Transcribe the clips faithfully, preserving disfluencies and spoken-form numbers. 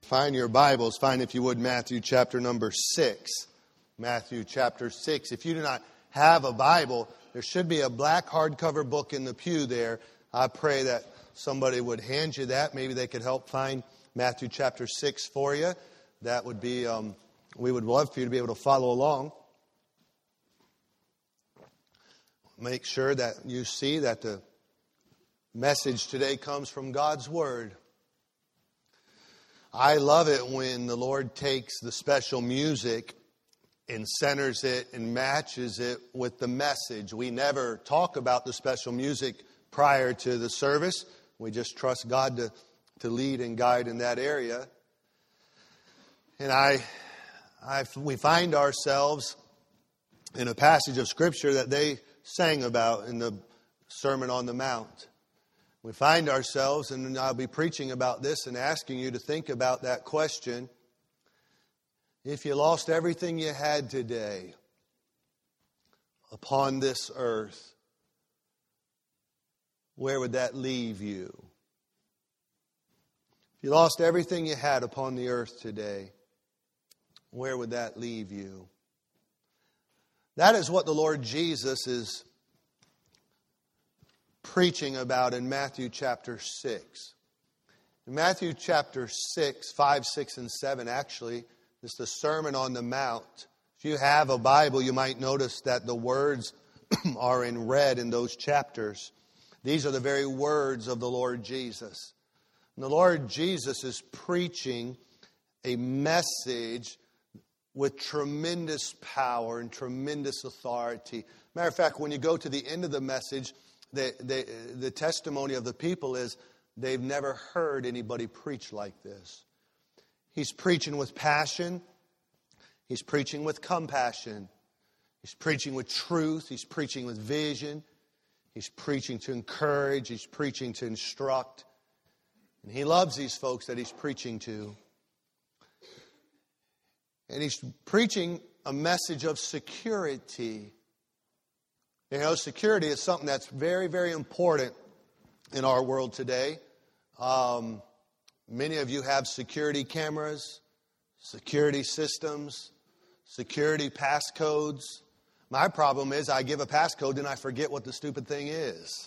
Find your Bibles. Find, if you would, Matthew chapter number six. Matthew chapter six. If you do not have a Bible, there should be a black hardcover book in the pew there. I pray that somebody would hand you that. Maybe they could help find Matthew chapter six for you. That would be, um, we would love for you to be able to follow along. Make sure that you see that the message today comes from God's Word. I love it when the Lord takes the special music and centers it and matches it with the message. We never talk about the special music prior to the service. We just trust God to, to lead and guide in that area. And I, I, we find ourselves in a passage of Scripture that they sang about in the Sermon on the Mount. We find ourselves, and I'll be preaching about this and asking you to think about that question. If you lost everything you had today upon this earth, where would that leave you? If you lost everything you had upon the earth today, where would that leave you? That is what the Lord Jesus is preaching about in Matthew chapter six. In Matthew chapter six, five, six, and seven, actually, is the Sermon on the Mount. If you have a Bible, you might notice that the words are in red in those chapters. These are the very words of the Lord Jesus. And the Lord Jesus is preaching a message with tremendous power and tremendous authority. Matter of fact, when you go to the end of the message, The, the, the testimony of the people is they've never heard anybody preach like this. He's preaching with passion. He's preaching with compassion. He's preaching with truth. He's preaching with vision. He's preaching to encourage. He's preaching to instruct. And he loves these folks that he's preaching to. And he's preaching a message of security. You know, security is something that's very, very important in our world today. Um, many of you have security cameras, security systems, security passcodes. My problem is I give a passcode and I forget what the stupid thing is.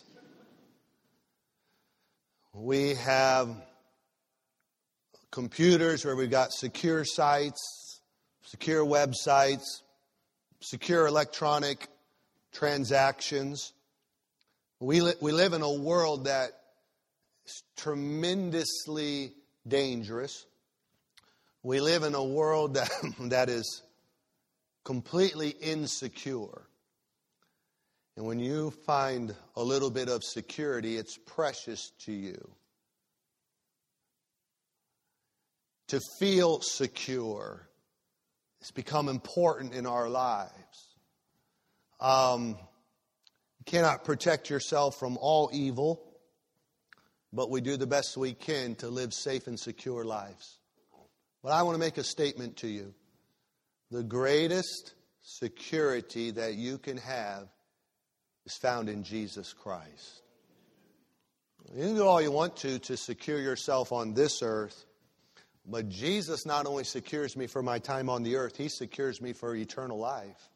We have computers where we've got secure sites, secure websites, secure electronic transactions. We, li- we live in a world that is tremendously dangerous. We live in a world that, that is completely insecure. And when you find a little bit of security, it's precious to you. To feel secure has become important in our lives. Um, you cannot protect yourself from all evil, but we do the best we can to live safe and secure lives. But I want to make a statement to you. The greatest security that you can have is found in Jesus Christ. You can do all you want to to secure yourself on this earth, but Jesus not only secures me for my time on the earth, He secures me for eternal life.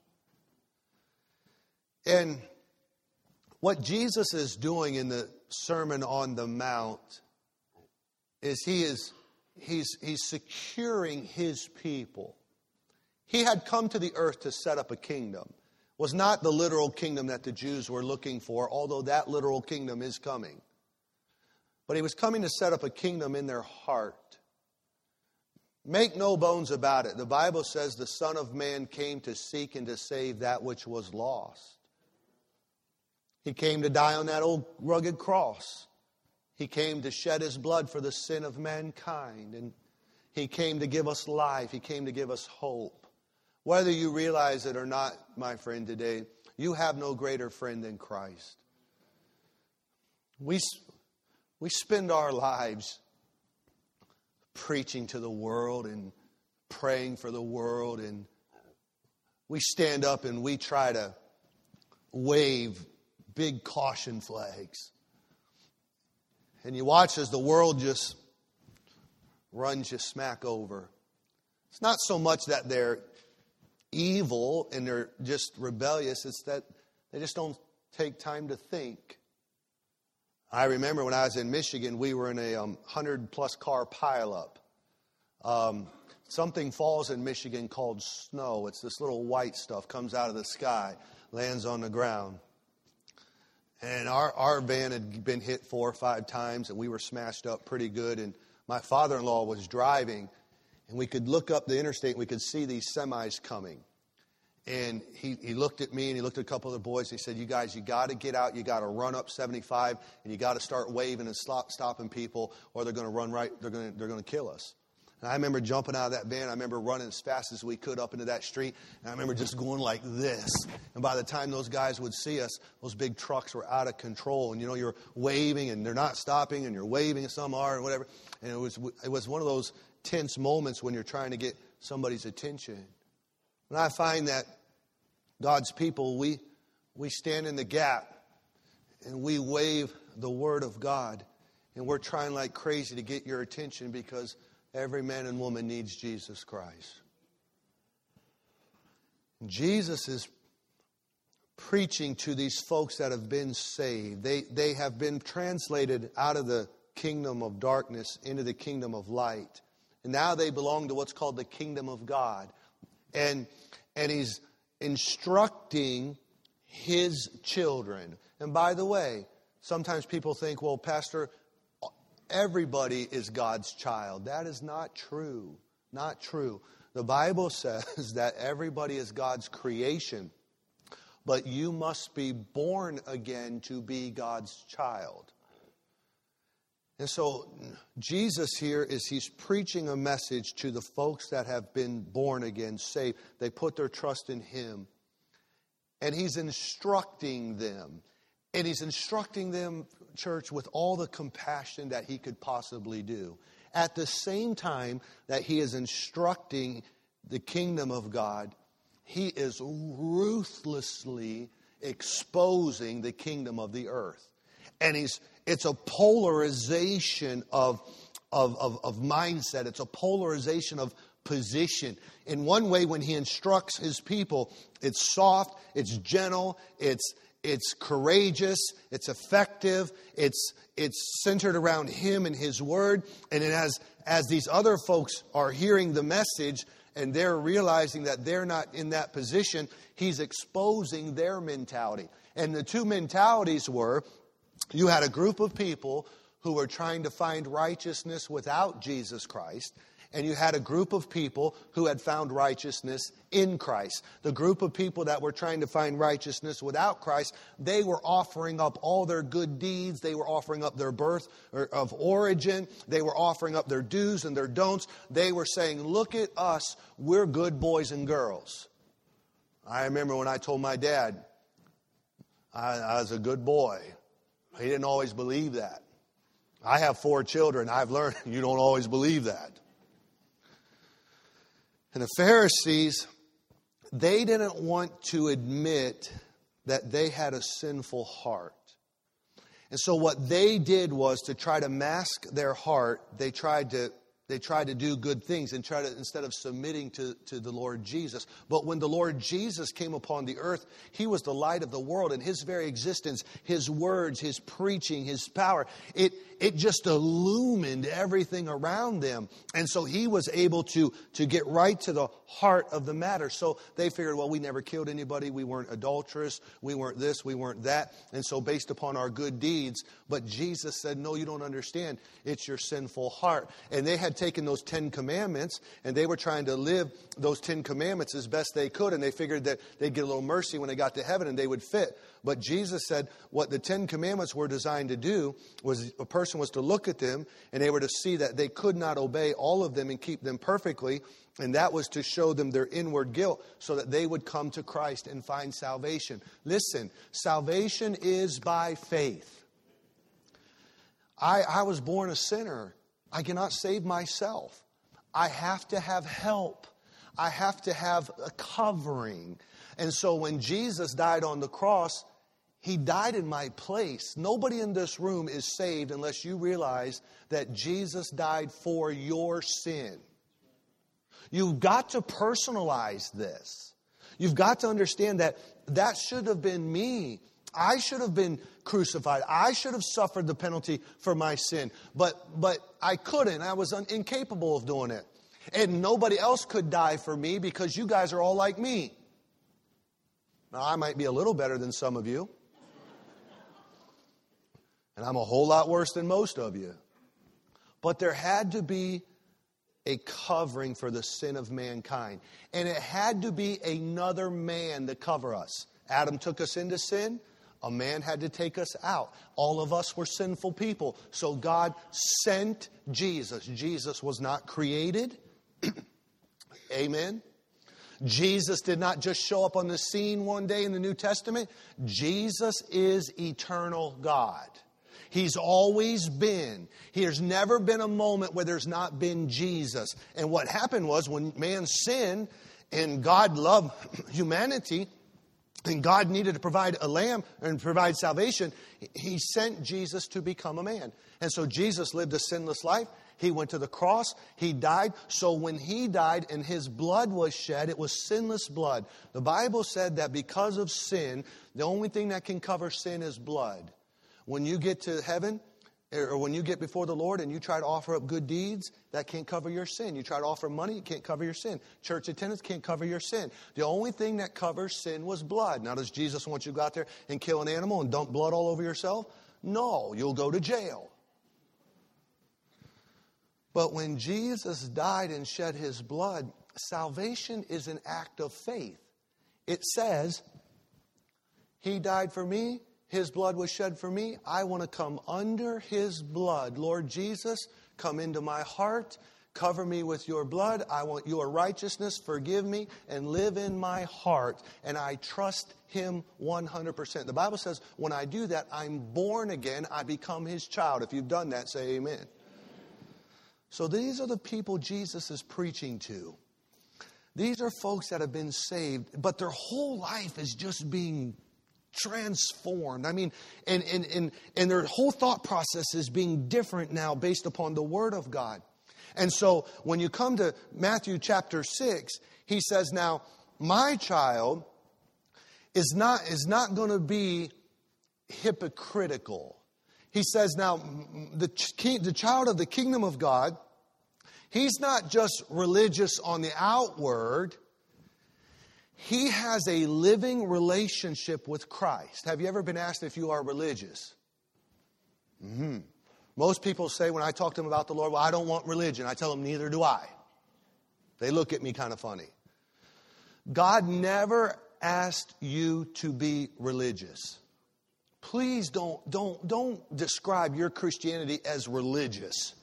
And what Jesus is doing in the Sermon on the Mount is he is he's he's securing his people. He had come to the earth to set up a kingdom. It was not the literal kingdom that the Jews were looking for, although that literal kingdom is coming. But he was coming to set up a kingdom in their heart. Make no bones about it. The Bible says the Son of Man came to seek and to save that which was lost. He came to die on that old rugged cross. He came to shed His blood for the sin of mankind. And He came to give us life. He came to give us hope. Whether you realize it or not, my friend, today, you have no greater friend than Christ. We, we spend our lives preaching to the world and praying for the world. And we stand up and we try to wave big caution flags. And you watch as the world just runs you smack over. It's not so much that they're evil and they're just rebellious. It's that they just don't take time to think. I remember when I was in Michigan, we were in a um, hundred-plus car pileup. Um, something falls in Michigan called snow. It's this little white stuff, comes out of the sky, lands on the ground. And our, our van had been hit four or five times, and we were smashed up pretty good. And my father-in-law was driving, and we could look up the interstate, and we could see these semis coming. And he, he looked at me, and he looked at a couple of the boys. He said, you guys, you got to get out. You got to run up seventy-five, and you got to start waving and stop, stopping people, or they're going to run right. They're going to, they're going to kill us. And I remember jumping out of that van. I remember running as fast as we could up into that street. And I remember just going like this. And by the time those guys would see us, those big trucks were out of control. And, you know, you're waving, and they're not stopping, and you're waving, and some are, and whatever. And it was it was one of those tense moments when you're trying to get somebody's attention. And I find that God's people, we we stand in the gap and we wave the word of God. And we're trying like crazy to get your attention because every man and woman needs Jesus Christ. Jesus is preaching to these folks that have been saved. They, they have been translated out of the kingdom of darkness into the kingdom of light. And now they belong to what's called the kingdom of God. And And he's instructing his children. And by the way, sometimes people think, well, Pastor, everybody is God's child. That is not true. Not true. The Bible says that everybody is God's creation. But you must be born again to be God's child. And so Jesus here is he's preaching a message to the folks that have been born again, saved. They put their trust in him. And he's instructing them. And he's instructing them, church, with all the compassion that he could possibly do. At the same time that he is instructing the kingdom of God, he is ruthlessly exposing the kingdom of the earth. And he's it's a polarization of, of, of, of mindset. It's a polarization of position. In one way, when he instructs his people, it's soft, it's gentle, it's it's courageous, it's effective, it's it's centered around him and his word. And it has, as these other folks are hearing the message and they're realizing that they're not in that position, he's exposing their mentality. And the two mentalities were, you had a group of people who were trying to find righteousness without Jesus Christ, and you had a group of people who had found righteousness in Christ. The group of people that were trying to find righteousness without Christ, they were offering up all their good deeds. They were offering up their birth of origin. They were offering up their do's and their don'ts. They were saying, look at us, we're good boys and girls. I remember when I told my dad I, I was a good boy. He didn't always believe that. I have four children. I've learned you don't always believe that. And the Pharisees, they didn't want to admit that they had a sinful heart. And so what they did was to try to mask their heart, they tried to They tried to do good things and try to, instead of submitting to, to the Lord Jesus. But when the Lord Jesus came upon the earth, he was the light of the world, and his very existence, his words, his preaching, his power, it, it just illumined everything around them. And so he was able to, to get right to the heart of the matter. So they figured, well, we never killed anybody. We weren't adulterous. We weren't this. We weren't that. And so based upon our good deeds. But Jesus said, no, you don't understand. It's your sinful heart. And they had taken those Ten Commandments, and they were trying to live those Ten Commandments as best they could, and they figured that they'd get a little mercy when they got to heaven and they would fit. But Jesus said what the Ten Commandments were designed to do was a person was to look at them, and they were to see that they could not obey all of them and keep them perfectly, and that was to show them their inward guilt so that they would come to Christ and find salvation. Listen, salvation is by faith. I, I was born a sinner. I cannot save myself. I have to have help. I have to have a covering. And so when Jesus died on the cross, He died in my place. Nobody in this room is saved unless you realize that Jesus died for your sin. You've got to personalize this. You've got to understand that that should have been me. I should have been crucified. I should have suffered the penalty for my sin. But but I couldn't. I was un- incapable of doing it. And nobody else could die for me because you guys are all like me. Now, I might be a little better than some of you. And I'm a whole lot worse than most of you. But there had to be a covering for the sin of mankind. And it had to be another man to cover us. Adam took us into sin. A man had to take us out. All of us were sinful people. So God sent Jesus. Jesus was not created. Amen. Jesus did not just show up on the scene one day in the New Testament. Jesus is eternal God. He's always been. There's never been a moment where there's not been Jesus. And what happened was when man sinned and God loved humanity and God needed to provide a lamb and provide salvation, He sent Jesus to become a man. And so Jesus lived a sinless life. He went to the cross. He died. So when He died and His blood was shed, it was sinless blood. The Bible said that because of sin, the only thing that can cover sin is blood. When you get to heaven, or when you get before the Lord and you try to offer up good deeds, that can't cover your sin. You try to offer money, it can't cover your sin. Church attendance can't cover your sin. The only thing that covers sin was blood. Now, does Jesus want you to go out there and kill an animal and dump blood all over yourself? No, you'll go to jail. But when Jesus died and shed His blood, salvation is an act of faith. It says, He died for me. His blood was shed for me. I want to come under His blood. Lord Jesus, come into my heart. Cover me with your blood. I want your righteousness. Forgive me and live in my heart. And I trust Him one hundred percent. The Bible says when I do that, I'm born again. I become His child. If you've done that, say amen. So these are the people Jesus is preaching to. These are folks that have been saved, but their whole life is just being transformed. I mean, and, and, and, and their whole thought process is being different now based upon the Word of God. And so when you come to Matthew chapter six, He says, now, my child is not, is not going to be hypocritical. He says, now, the, the child of the kingdom of God, he's not just religious on the outward. He has a living relationship with Christ. Have you ever been asked if you are religious? Mm-hmm. Most people say when I talk to them about the Lord, well, I don't want religion. I tell them, neither do I. They look at me kind of funny. God never asked you to be religious. Please don't, don't, don't describe your Christianity as religious.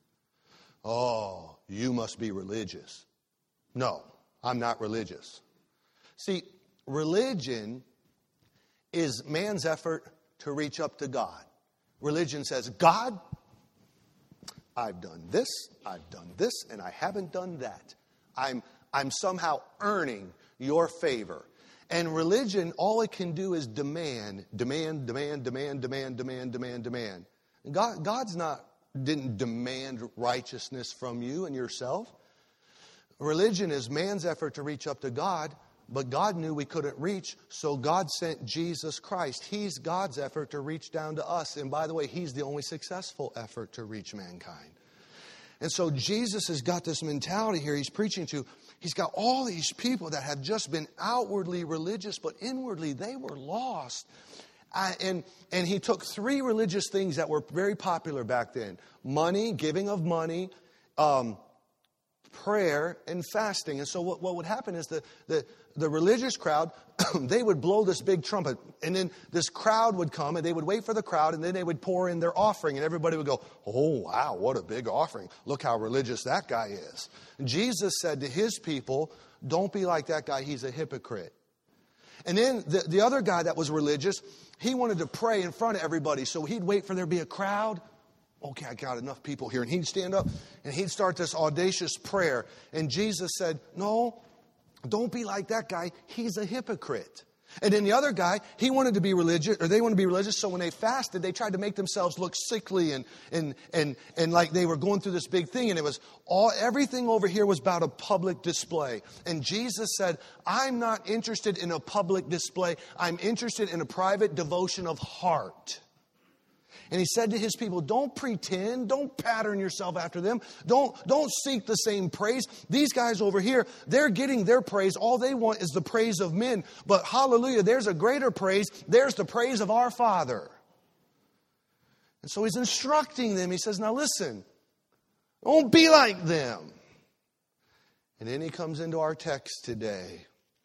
Oh, you must be religious. No, I'm not religious. See, religion is man's effort to reach up to God. Religion says, God, I've done this, I've done this, and I haven't done that. I'm, I'm somehow earning your favor. And religion, all it can do is demand, demand, demand, demand, demand, demand, demand, demand. God, God's not, didn't demand righteousness from you and yourself. Religion is man's effort to reach up to God. But God knew we couldn't reach, so God sent Jesus Christ. He's God's effort to reach down to us. And by the way, He's the only successful effort to reach mankind. And so Jesus has got this mentality here He's preaching to. He's got all these people that have just been outwardly religious, but inwardly they were lost. I, and, and He took three religious things that were very popular back then. Money, giving of money, um, prayer, and fasting. And so what, what would happen is the, the, the religious crowd, they would blow this big trumpet. And then this crowd would come and they would wait for the crowd and then they would pour in their offering. And everybody would go, oh, wow, what a big offering. Look how religious that guy is. And Jesus said to His people, don't be like that guy. He's a hypocrite. And then the, the other guy that was religious, he wanted to pray in front of everybody. So he'd wait for there to be a crowd. Okay, I got enough people here. And he'd stand up and he'd start this audacious prayer. And Jesus said, no, don't be like that guy. He's a hypocrite. And then the other guy, he wanted to be religious, or they wanted to be religious, so when they fasted, they tried to make themselves look sickly and and and and like they were going through this big thing, and it was all everything over here was about a public display. And Jesus said, I'm not interested in a public display. I'm interested in a private devotion of heart. And he said to his people, don't pretend, don't pattern yourself after them. Don't, don't seek the same praise. These guys over here, they're getting their praise. All they want is the praise of men. But hallelujah, there's a greater praise. There's the praise of our Father. And so he's instructing them. He says, now listen, don't be like them. And then he comes into our text today.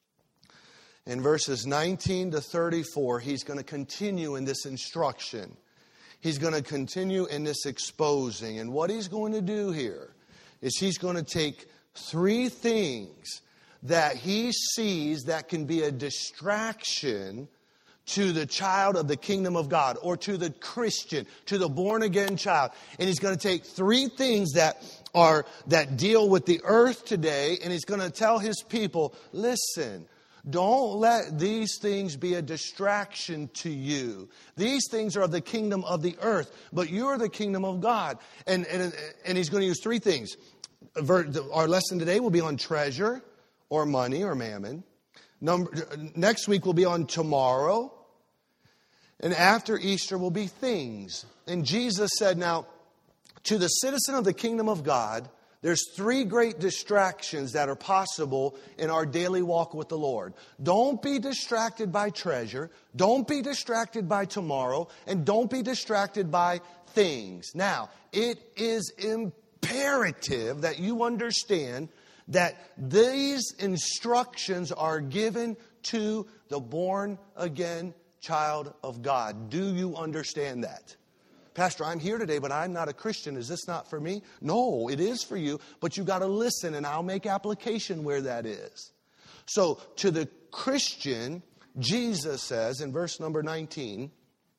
In verses nineteen to thirty-four, he's going to continue in this instruction. He's going to continue in this exposing. And what he's going to do here is he's going to take three things that he sees that can be a distraction to the child of the kingdom of God, or to the Christian, to the born-again child. And he's going to take three things that are that deal with the earth today, and he's going to tell his people, listen, don't let these things be a distraction to you. These things are of the kingdom of the earth, but you're the kingdom of God. And, and, and he's going to use three things. Our lesson today will be on treasure or money or mammon. Number, next week will be on tomorrow. And after Easter will be things. And Jesus said, now, to the citizen of the kingdom of God, there's three great distractions that are possible in our daily walk with the Lord. Don't be distracted by treasure. Don't be distracted by tomorrow. And don't be distracted by things. Now, it is imperative that you understand that these instructions are given to the born-again child of God. Do you understand that? Pastor, I'm here today, but I'm not a Christian. Is this not for me? No, it is for you, but you got to listen, and I'll make application where that is. So, to the Christian, Jesus says in verse number nineteen,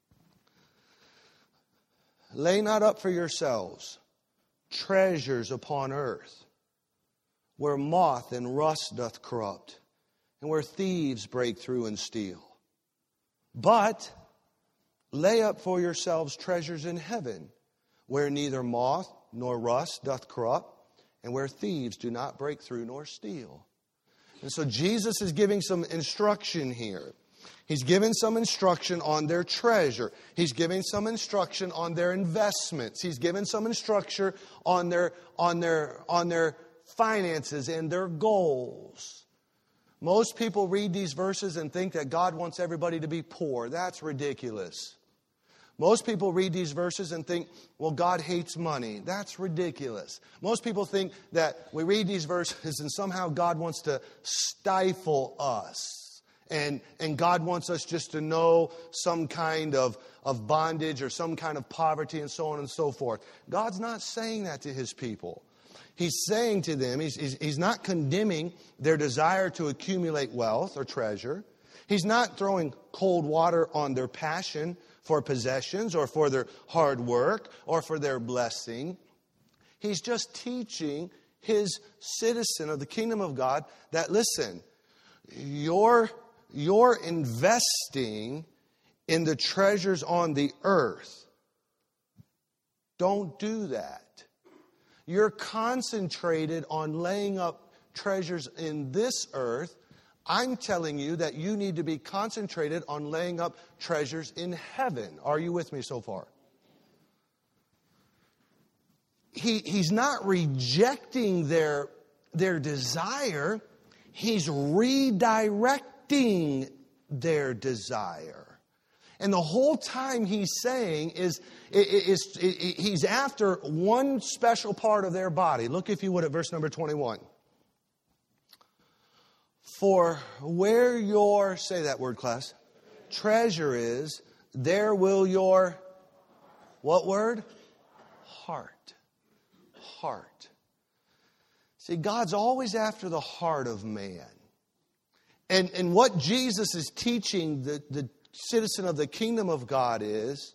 lay not up for yourselves treasures upon earth, where moth and rust doth corrupt, and where thieves break through and steal. But lay up for yourselves treasures in heaven, where neither moth nor rust doth corrupt, and where thieves do not break through nor steal. And so Jesus is giving some instruction here. He's giving some instruction on their treasure. He's giving some instruction on their investments. He's giving some instruction on their, on their, on their finances and their goals. Most people read these verses and think that God wants everybody to be poor. That's ridiculous. Most people read these verses and think, well, God hates money. That's ridiculous. Most people think that we read these verses and somehow God wants to stifle us. And, and God wants us just to know some kind of, of bondage or some kind of poverty and so on and so forth. God's not saying that to His people. He's saying to them, he's, he's, he's not condemning their desire to accumulate wealth or treasure. He's not throwing cold water on their passion for possessions or for their hard work or for their blessing. He's just teaching his citizen of the kingdom of God that, listen, you're, you're investing in the treasures on the earth. Don't do that. You're concentrated on laying up treasures in this earth. I'm telling you that you need to be concentrated on laying up treasures in heaven. Are you with me so far? He, he's not rejecting their, their desire. He's redirecting their desire. And the whole time he's saying is, is, is, is he's after one special part of their body. Look, if you would, at verse number twenty-one. For where your, say that word, class, treasure is, there will your, what word? Heart. Heart. See, God's always after the heart of man. And, and what Jesus is teaching the, the citizen of the kingdom of God is,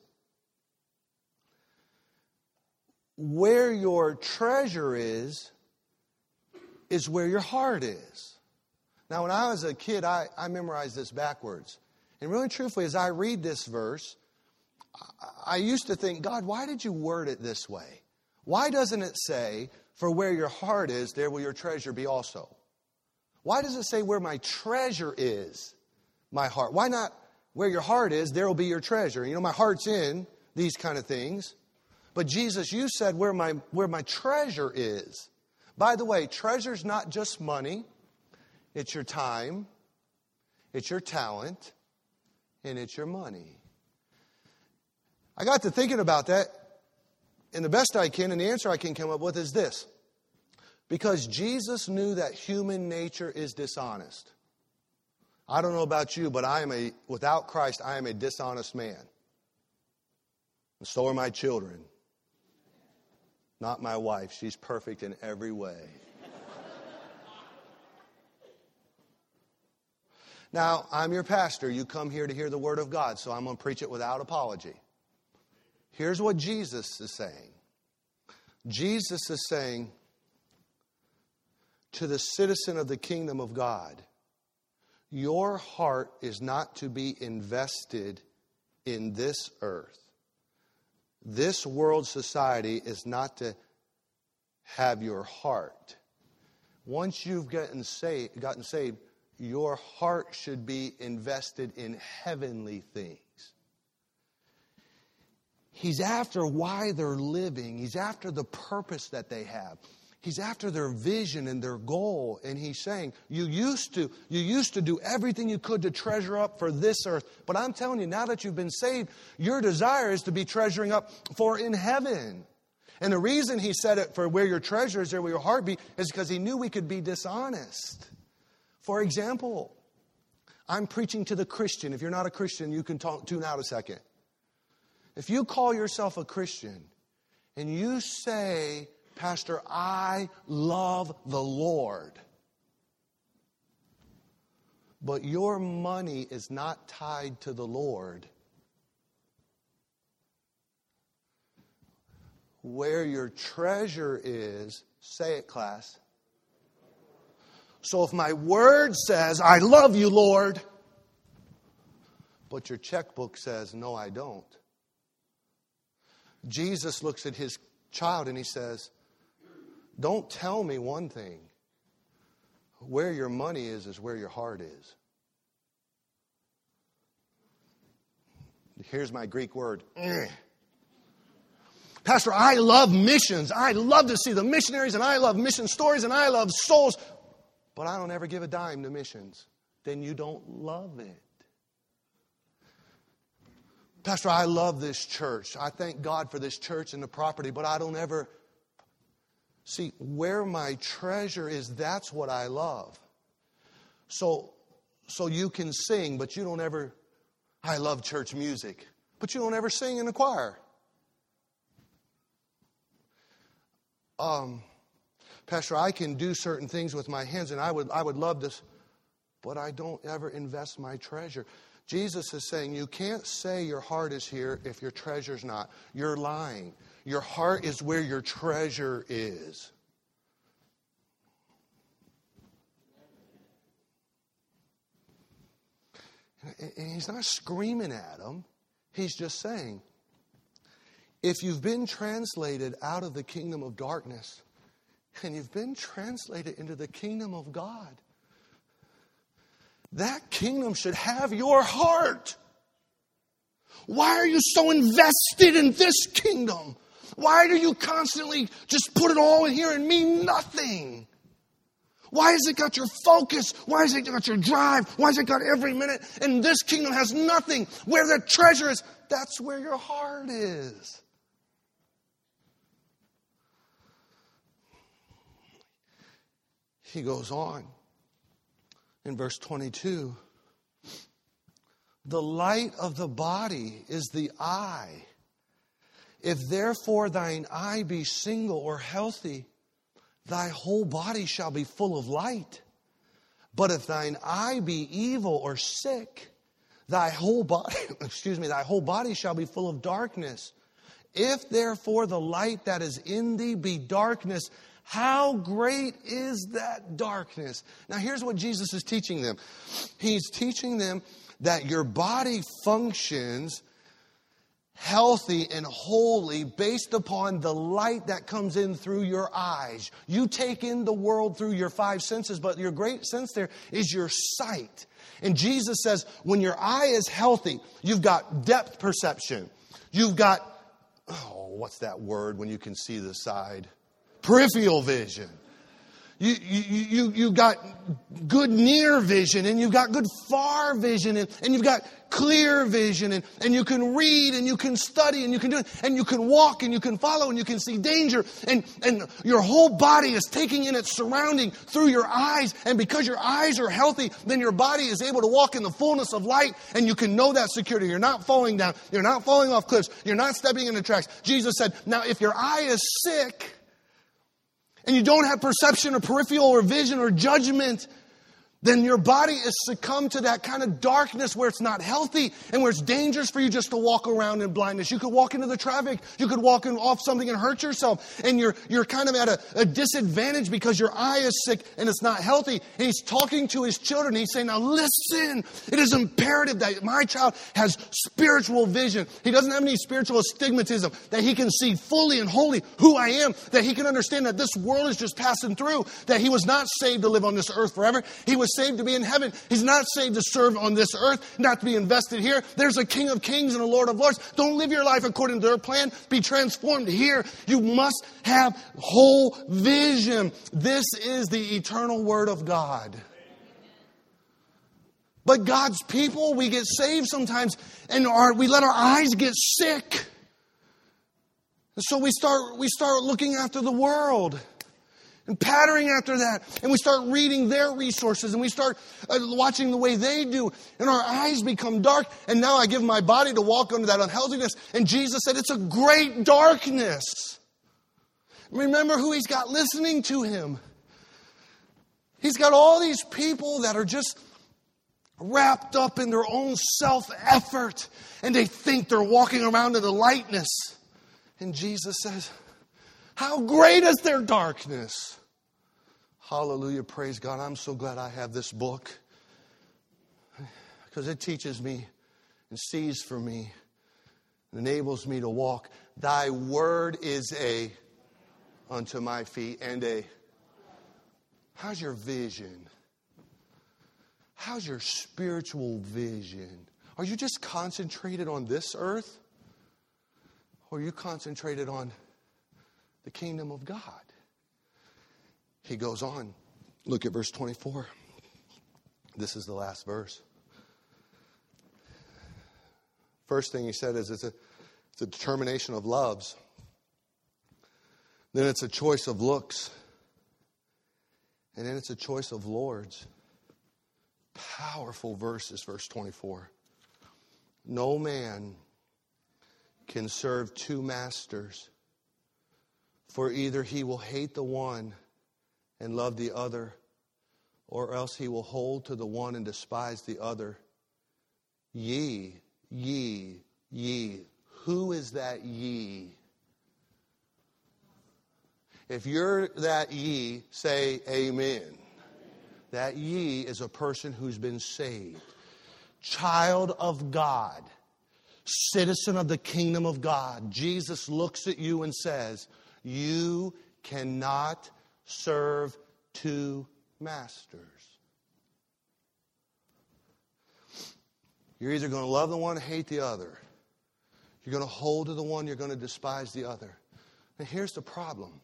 where your treasure is, is where your heart is. Now, when I was a kid, I, I memorized this backwards. And really, truthfully, as I read this verse, I, I used to think, God, why did you word it this way? Why doesn't it say, for where your heart is, there will your treasure be also? Why does it say where my treasure is, my heart? Why not where your heart is, there will be your treasure? You know, my heart's in these kind of things. But Jesus, you said where my where my treasure is. By the way, treasure's not just money. It's your time, it's your talent, and it's your money. I got to thinking about that, and the best I can, and the answer I can come up with is this. Because Jesus knew that human nature is dishonest. I don't know about you, but I am a, without Christ, I am a dishonest man. And so are my children. Not my wife. She's perfect in every way. Now, I'm your pastor. You come here to hear the Word of God, so I'm going to preach it without apology. Here's what Jesus is saying. Jesus is saying to the citizen of the kingdom of God, your heart is not to be invested in this earth. This world society is not to have your heart. Once you've gotten saved, gotten saved, your heart should be invested in heavenly things. He's after why they're living. He's after the purpose that they have. He's after their vision and their goal. And he's saying, you used to, you used to do everything you could to treasure up for this earth. But I'm telling you, now that you've been saved, your desire is to be treasuring up for in heaven. And the reason he said it, for where your treasure is, there will your heart be, is because he knew we could be dishonest. For example, I'm preaching to the Christian. If you're not a Christian, you can talk, tune out a second. If you call yourself a Christian and you say, Pastor, I love the Lord, but your money is not tied to the Lord, where your treasure is, say it, class. So if my word says, I love you, Lord, but your checkbook says, no, I don't. Jesus looks at his child and he says, don't tell me one thing. Where your money is, is where your heart is. Here's my Greek word. Eh. Pastor, I love missions. I love to see the missionaries, and I love mission stories, and I love souls. But I don't ever give a dime to missions. Then you don't love it. Pastor, I love this church. I thank God for this church and the property, but I don't ever... See, where my treasure is, that's what I love. So, so you can sing, but you don't ever... I love church music, but you don't ever sing in the choir. Um... Pastor, I can do certain things with my hands, and I would I would love this, but I don't ever invest my treasure. Jesus is saying you can't say your heart is here if your treasure's not. You're lying. Your heart is where your treasure is. And he's not screaming at them. He's just saying, if you've been translated out of the kingdom of darkness, and you've been translated into the kingdom of God, that kingdom should have your heart. Why are you so invested in this kingdom? Why do you constantly just put it all in here and mean nothing? Why has it got your focus? Why has it got your drive? Why has it got every minute? And this kingdom has nothing. Where the treasure is, that's where your heart is. He goes on in verse twenty-two. The light of the body is the eye. If therefore thine eye be single or healthy, thy whole body shall be full of light. But if thine eye be evil or sick, thy whole body, excuse me, thy whole body shall be full of darkness. If therefore the light that is in thee be darkness, How great is that darkness? Now here's what Jesus is teaching them. He's teaching them that your body functions healthy and holy based upon the light that comes in through your eyes. You take in the world through your five senses, but your great sense there is your sight. And Jesus says, when your eye is healthy, you've got depth perception. You've got, oh, what's that word when you can see the side? Peripheral vision. You, you, you, you got good near vision, and you've got good far vision, and, and you've got clear vision, and, and you can read, and you can study, and you can do it, and you can walk, and you can follow, and you can see danger, and, and your whole body is taking in its surrounding through your eyes, and because your eyes are healthy, then your body is able to walk in the fullness of light, and you can know that security. You're not falling down. You're not falling off cliffs. You're not stepping into tracks. Jesus said, now if your eye is sick, and you don't have perception or peripheral or vision or judgment, then your body is succumbed to that kind of darkness where it's not healthy and where it's dangerous for you just to walk around in blindness. You could walk into the traffic. You could walk in, off something and hurt yourself. And you're you're kind of at a, a disadvantage because your eye is sick and it's not healthy. And he's talking to his children. He's saying, now listen, it is imperative that my child has spiritual vision. He doesn't have any spiritual astigmatism, that he can see fully and wholly who I am, that he can understand that this world is just passing through, that he was not saved to live on this earth forever. He was saved to be in heaven. He's not saved to serve on this earth, not to be invested here. There's a King of Kings and a Lord of Lords. Don't live your life according to their plan. Be transformed here. You must have whole vision. This is the eternal Word of God. But God's people, we get saved sometimes and our, we let our eyes get sick. And so we start, we start looking after the world and patterning after that. And we start reading their resources. And we start uh, watching the way they do. And our eyes become dark. And now I give my body to walk under that unhealthiness. And Jesus said it's a great darkness. Remember who he's got listening to him. He's got all these people that are just wrapped up in their own self-effort. And they think they're walking around in the lightness. And Jesus says, how great is their darkness? Hallelujah, praise God. I'm so glad I have this book. Because it teaches me and sees for me and enables me to walk. Thy word is a unto my feet and a... How's your vision? How's your spiritual vision? Are you just concentrated on this earth? Or are you concentrated on the kingdom of God? He goes on. Look at verse twenty-four. This is the last verse. First thing he said is it's a, it's a determination of loves. Then it's a choice of looks. And then it's a choice of lords. Powerful verses, verse twenty-four. No man can serve two masters. For either he will hate the one and love the other, or else he will hold to the one and despise the other. Ye, ye, ye. Who is that ye? If you're that ye, say amen. That ye is a person who's been saved. Child of God. Citizen of the kingdom of God. Jesus looks at you and says, you cannot serve two masters. You're either going to love the one or hate the other. You're going to hold to the one, you're going to despise the other. And here's the problem.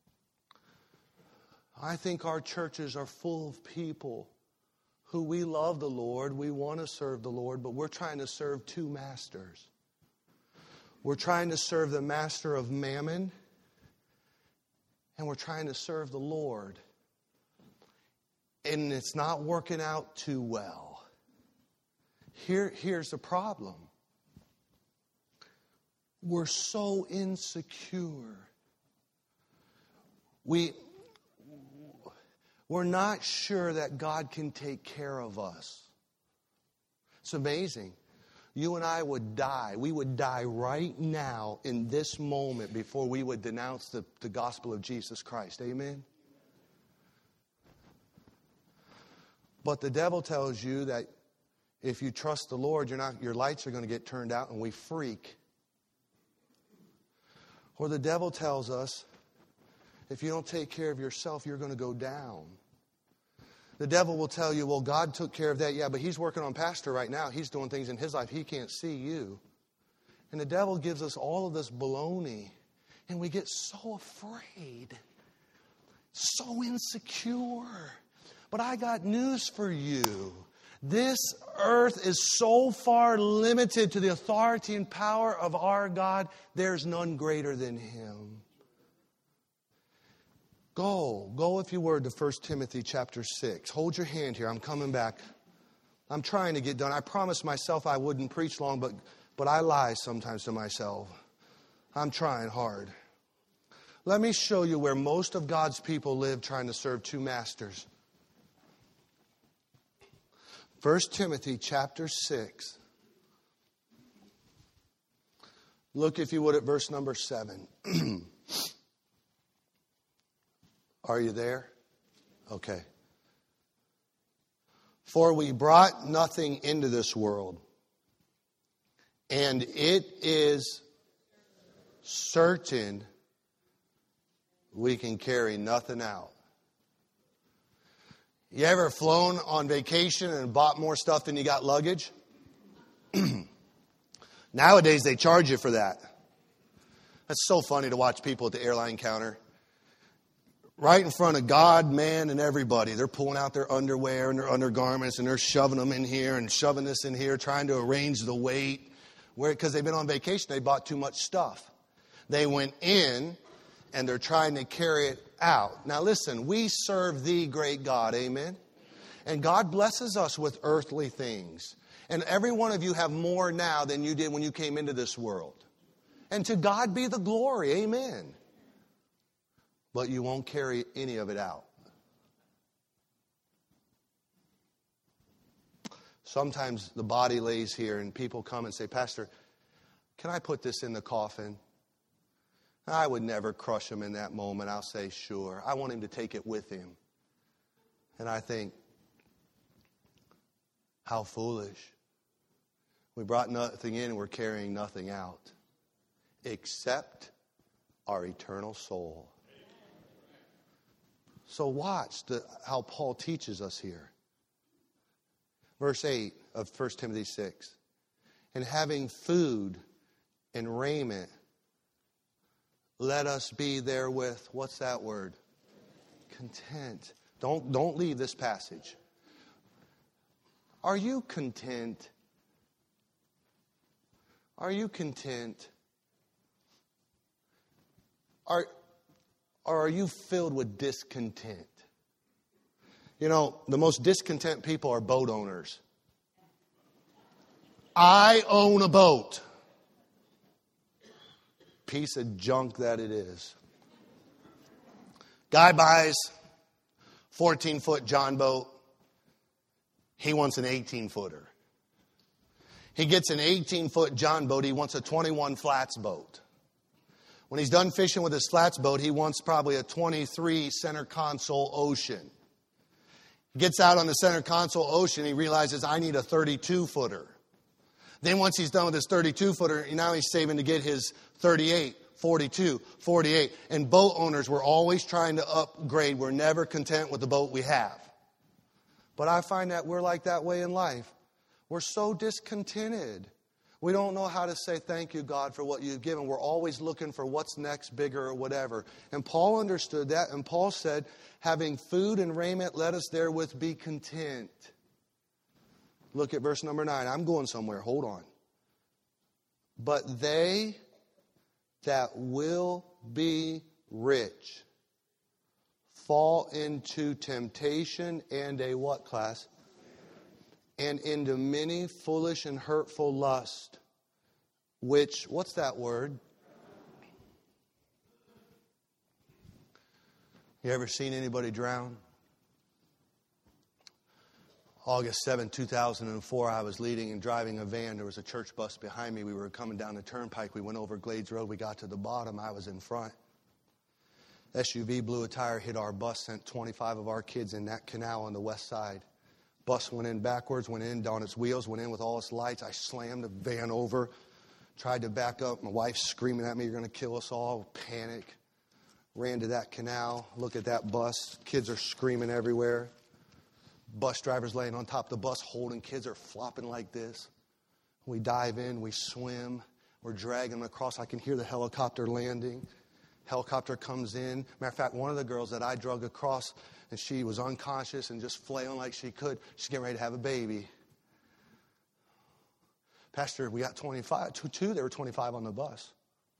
I think our churches are full of people who we love the Lord, we want to serve the Lord, but we're trying to serve two masters. We're trying to serve the master of mammon, and we're trying to serve the Lord. And it's not working out too well. Here, here's the problem. We're so insecure. We, we're not sure that God can take care of us. It's amazing. you and I would die. We would die right now in this moment before we would denounce the, the gospel of Jesus Christ. Amen? But the devil tells you that if you trust the Lord, you're not, your lights are going to get turned out and we freak. Or the devil tells us, if you don't take care of yourself, you're going to go down. The devil will tell you, well, God took care of that. Yeah, but he's working on Pastor right now. He's doing things in his life. He can't see you. And the devil gives us all of this baloney. And we get so afraid. So insecure. But I got news for you. This earth is so far limited to the authority and power of our God. There's none greater than Him. Go. Go, if you would, to First Timothy chapter six. Hold your hand here. I'm coming back. I'm trying to get done. I promised myself I wouldn't preach long, but, but I lie sometimes to myself. I'm trying hard. Let me show you where most of God's people live trying to serve two masters. First Timothy chapter six. Look, if you would, at verse number seven. Are you there? Okay. For we brought nothing into this world, and it is certain we can carry nothing out. You ever flown on vacation and bought more stuff than you got luggage? Nowadays, they charge you for that. That's so funny to watch people at the airline counter. Right in front of God, man, and everybody. They're pulling out their underwear and their undergarments and they're shoving them in here and shoving this in here, trying to arrange the weight. Where, because they've been on vacation, they bought too much stuff. They went in and they're trying to carry it out. Now listen, we serve the great God, amen? And God blesses us with earthly things. And every one of you have more now than you did when you came into this world. And to God be the glory, amen? But you won't carry any of it out. Sometimes the body lays here and people come and say, Pastor, can I put this in the coffin? I would never crush him in that moment. I'll say, sure. I want him to take it with him. And I think, how foolish. We brought nothing in and we're carrying nothing out. Except our eternal soul. So watch the, how Paul teaches us here. Verse eight of First Timothy six. And having food and raiment, let us be therewith. What's that word? Content. Don't, don't leave this passage. Are you content? Are you content? Are, or are you filled with discontent? You know, the most discontent people are boat owners. I own a boat. Piece of junk that it is. Guy buys fourteen-foot John boat. He wants an eighteen-footer. He gets an eighteen-foot John boat. He wants a twenty-one flats boat. When he's done fishing with his flats boat, he wants probably a twenty-three center console Ocean. He gets out on the center console Ocean, he realizes, I need a thirty-two-footer. Then once he's done with his thirty-two-footer, now he's saving to get his thirty-eight, forty-two, forty-eight. And boat owners, we're always trying to upgrade. We're never content with the boat we have. But I find that we're like that way in life. We're so discontented. We don't know how to say thank you, God, for what you've given. We're always looking for what's next, bigger or whatever. And Paul understood that. And Paul said, having food and raiment, let us therewith be content. Look at verse number nine. I'm going somewhere. Hold on. But they that will be rich fall into temptation and a what class? And into many foolish and hurtful lust, which, what's that word? You ever seen anybody drown? August seventh, two thousand four, I was leading and driving a van. There was a church bus behind me. We were coming down the turnpike. We went over Glades Road. We got to the bottom. I was in front. S U V blew a tire, hit our bus, sent twenty-five of our kids in that canal on the west side. Bus went in backwards, went in on its wheels, went in with all its lights. I slammed the van over, tried to back up. My wife's screaming at me, "You're going to kill us all." Panic. Ran to that canal, look at that bus. Kids are screaming everywhere. Bus driver's laying on top of the bus holding kids are flopping like this. We dive in, we swim, we're dragging them across. I can hear the helicopter landing. Helicopter comes in. Matter of fact, one of the girls that I drug across, and she was unconscious and just flailing like she could. She's getting ready to have a baby. Pastor, we got twenty-five, two, two, there were twenty-five on the bus.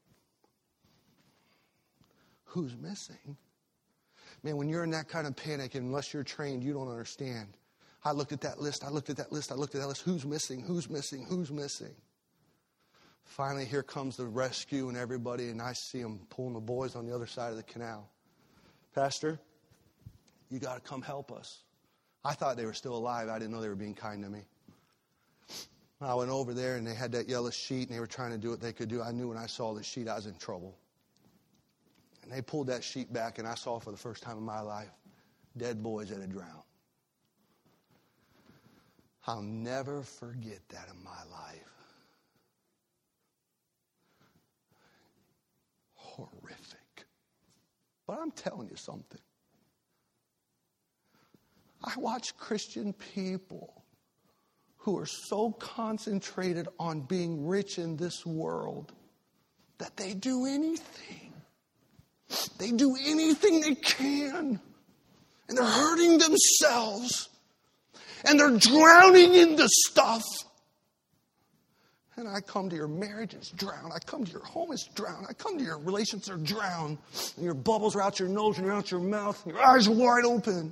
Who's missing? Man, when you're in that kind of panic, unless you're trained, you don't understand. I looked at that list, I looked at that list, I looked at that list. Who's missing? Who's missing? Who's missing? Finally, here comes the rescue and everybody, and I see them pulling the boys on the other side of the canal. Pastor, you got to come help us. I thought they were still alive. I didn't know they were being kind to me. I went over there, and they had that yellow sheet, and they were trying to do what they could do. I knew when I saw the sheet, I was in trouble. And they pulled that sheet back, and I saw for the first time in my life, dead boys that had drowned. I'll never forget that in my life. Horrific. But I'm telling you something. I watch Christian people who are so concentrated on being rich in this world that they do anything. They do anything they can. And they're hurting themselves. And they're drowning in the stuff. And I come to your marriage, it's drowned. I come to your home, it's drowned. I come to your relations, they're drowned. And your bubbles are out your nose and you're out your mouth. And your eyes are wide open.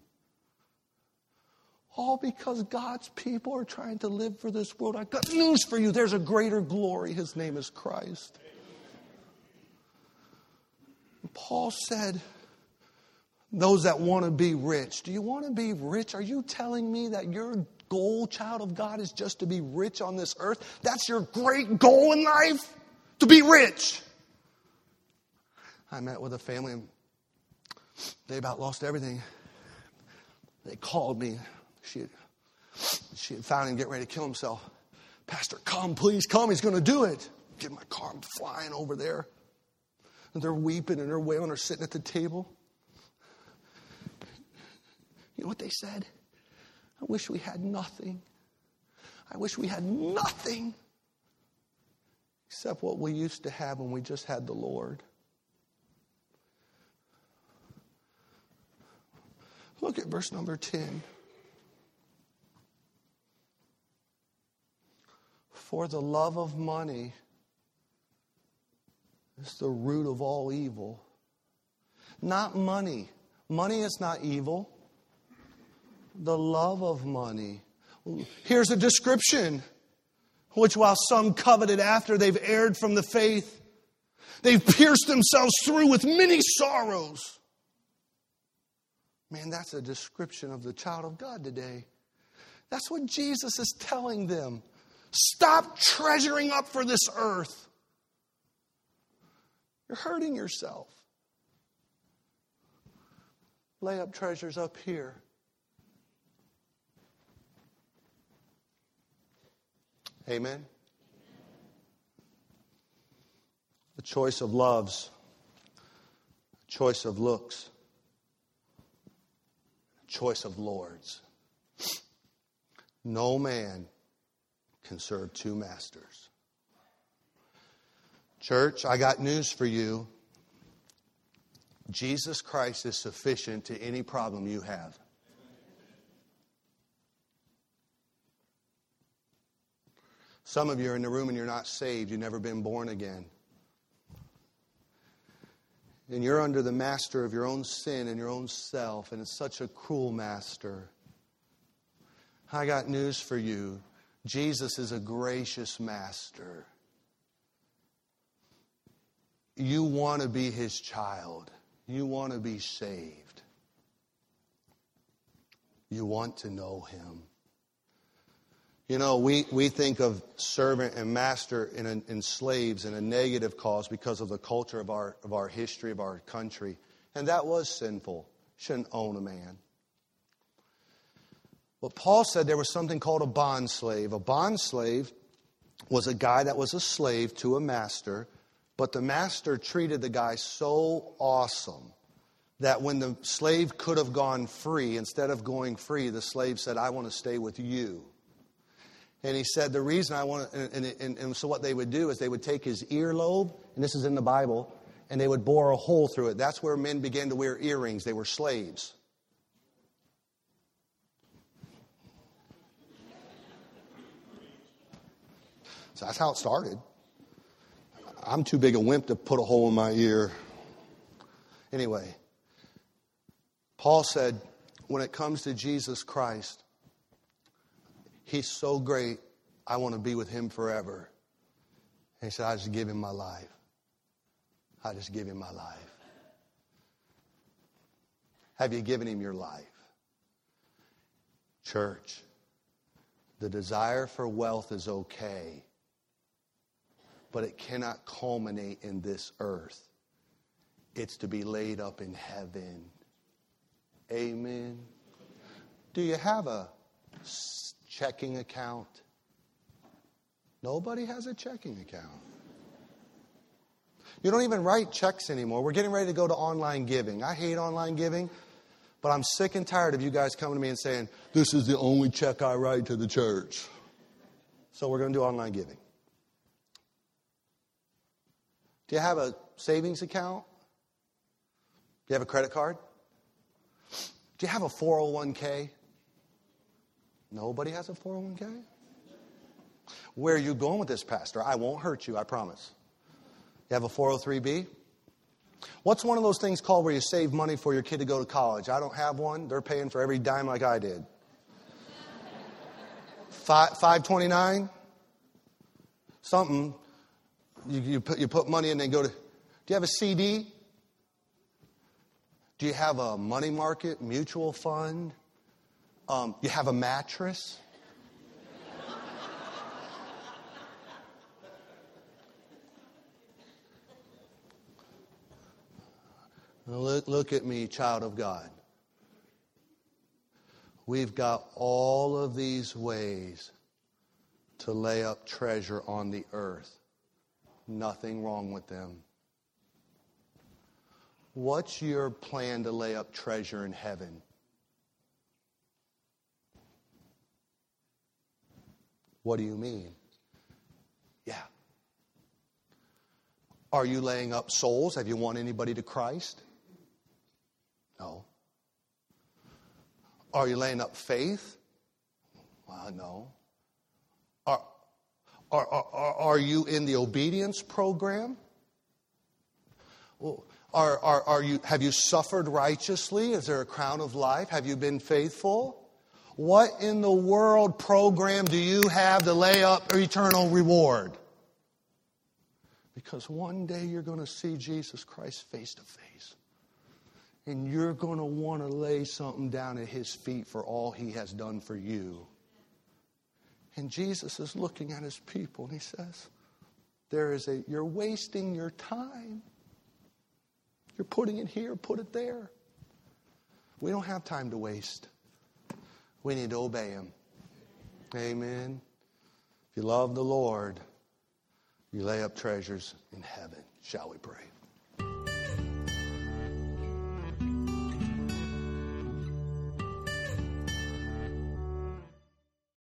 All because God's people are trying to live for this world. I've got news for you. There's a greater glory. His name is Christ. And Paul said, those that want to be rich. Do you want to be rich? Are you telling me that your goal, child of God, is just to be rich on this earth? That's your great goal in life? To be rich? I met with a family and they about lost everything. They called me. She had, she had found him getting ready to kill himself. Pastor, come, please, come. He's going to do it. Get in my car. I'm flying over there. And they're weeping and they're wailing. They're sitting at the table. You know what they said? I wish we had nothing. I wish we had nothing except what we used to have when we just had the Lord. Look at verse number ten. For the love of money is the root of all evil. Not money. Money is not evil. The love of money. Here's a description. Which while some coveted after, they've erred from the faith. They've pierced themselves through with many sorrows. Man, that's a description of the child of God today. That's what Jesus is telling them. Stop treasuring up for this earth. You're hurting yourself. Lay up treasures up here. Amen. The choice of loves, choice of looks, choice of lords. No man can serve two masters. Church, I got news for you. Jesus Christ is sufficient to any problem you have. Some of you are in the room and you're not saved. You've never been born again. And you're under the master of your own sin and your own self. And it's such a cruel master. I got news for you. Jesus is a gracious master. You want to be his child. You want to be saved. You want to know him. You know, we, we think of servant and master in, in slaves in a negative cause because of the culture of our, of our history, of our country. And that was sinful. Shouldn't own a man. But Paul said there was something called a bond slave. A bond slave was a guy that was a slave to a master, but the master treated the guy so awesome that when the slave could have gone free, instead of going free, the slave said, I want to stay with you. And he said, the reason I want to, and, and, and so what they would do is they would take his earlobe, and this is in the Bible, and they would bore a hole through it. That's where men began to wear earrings. They were slaves. So that's how it started. I'm too big a wimp to put a hole in my ear. Anyway, Paul said, when it comes to Jesus Christ, he's so great, I want to be with him forever. And he said, I just give him my life. I just give him my life. Have you given him your life? Church, the desire for wealth is okay, but it cannot culminate in this earth. It's to be laid up in heaven. Amen. Do you have a checking account? Nobody has a checking account. You don't even write checks anymore. We're getting ready to go to online giving. I hate online giving, but I'm sick and tired of you guys coming to me and saying, this is the only check I write to the church. So we're going to do online giving. Do you have a savings account? Do you have a credit card? Do you have a four oh one k? Nobody has a four oh one k? Where are you going with this, Pastor? I won't hurt you, I promise. You have a four oh three b? What's one of those things called where you save money for your kid to go to college? I don't have one. They're paying for every dime like I did. five twenty-nine? Something. You, you, put, you put money in and go to... Do you have a C D? Do you have a money market, mutual fund? Um, you have a mattress? Look, look at me, child of God. We've got all of these ways to lay up treasure on the earth. Nothing wrong with them. What's your plan to lay up treasure in heaven? What do you mean? Yeah. Are you laying up souls? Have you won anybody to Christ? No. Are you laying up faith? Well, no. Are, are, are, are you in the obedience program? Well, are, are, are you, have you suffered righteously? Is there a crown of life? Have you been faithful? What in the world program do you have to lay up eternal reward? Because one day you're going to see Jesus Christ face to face. And you're going to want to lay something down at his feet for all he has done for you. And Jesus is looking at his people and he says, there is a, you're wasting your time. You're putting it here, put it there. We don't have time to waste. We need to obey him. Amen. If you love the Lord, you lay up treasures in heaven. Shall we pray?